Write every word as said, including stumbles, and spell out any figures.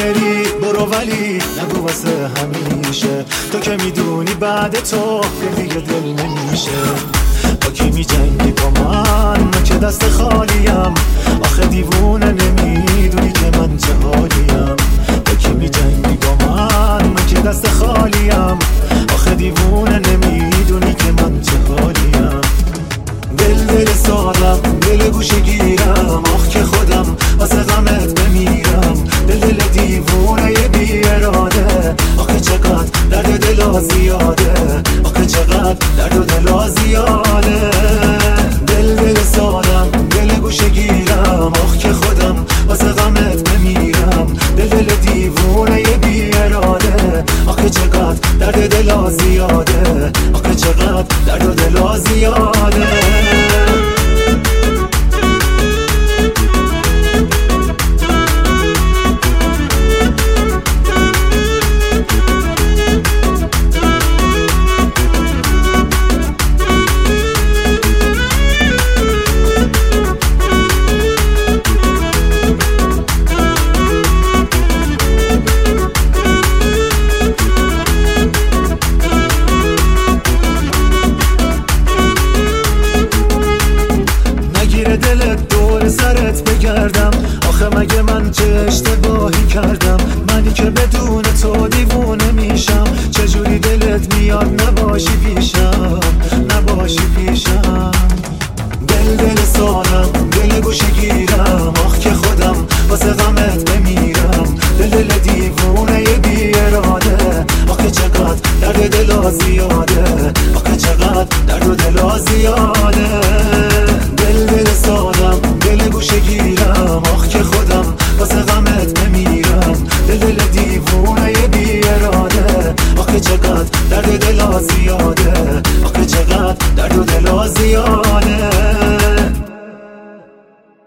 بری برو ولی نگو واسه همیشه، تو که میدونی بعد تو دیگه دل نمیشه. با کی میجنگی با من؟ من که دست خالیم، آخه دیوونه نمیدونی که من چه حالیم. با کی میجنگی با من؟ من که دست خالیم، آخه دیوونه نمیدونی که من چه حالیم. دل دل سادم، دل گوشه گیرم، آخ که خودم واسه غمت بمیرم. دل دل دیوونه بی اراده، آخه چقدر درد دلا زیاده، آخه چقدر درد و دلا زیاده. دل دل سادم، دل گوشه گیرم، آخ که خودم واسه غمت بمیرم. دل دل دیوونه بی اراده، آخه چقدر درد دلا زیاده، آخه چقدر درد و دلا زیاده. دلت دور سرت بگردم، آخه مگه من چه اشتباهی کردم؟ منی که بدون تو دیوونه میشم، چجوری دلت میاد نباشی پیشم، نباشی پیشم. دل دل سالم، دل گوشه گیرم، آخ که خودم واسه غمت بمیرم. دل دل دیوونه بی اراده، آخه چقدر درد دلا زیاده، آخه چقدر درد و دلا زیاده.